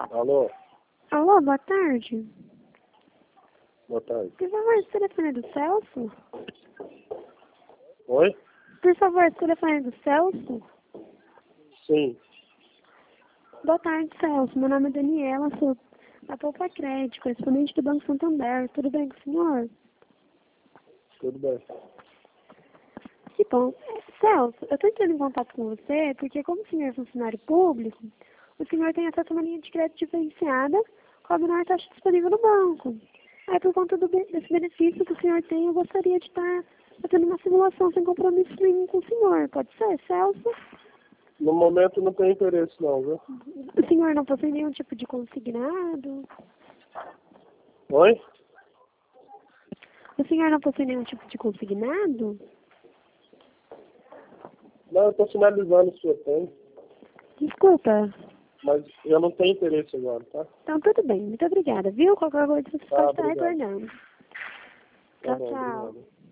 Alô? Alô, boa tarde. Boa tarde. Por favor, esse telefone é do Celso? Oi? Por favor, esse telefone é do Celso? Sim. Boa tarde, Celso. Meu nome é Daniela, sou da Poupa Crédito, correspondente do Banco Santander. Tudo bem com o senhor? Tudo bem. Que bom. Celso, eu estou entrando em contato com você porque, como o senhor é funcionário público, o senhor tem acesso a uma linha de crédito diferenciada com a menor taxa disponível no banco. Aí, por conta desse benefício que o senhor tem, eu gostaria de estar fazendo uma simulação sem compromisso nenhum com o senhor. Pode ser, Celso? No momento não tem interesse não, viu? O senhor não possui nenhum tipo de consignado? Oi? O senhor não possui nenhum tipo de consignado? Não, eu estou finalizando o senhor tem, Desculpa. mas eu não tenho interesse agora, tá? Então, tudo bem. Muito obrigada, viu? Qualquer coisa você Tá, pode estar obrigado. retornando. Tá Tchau, bom, tchau. obrigado.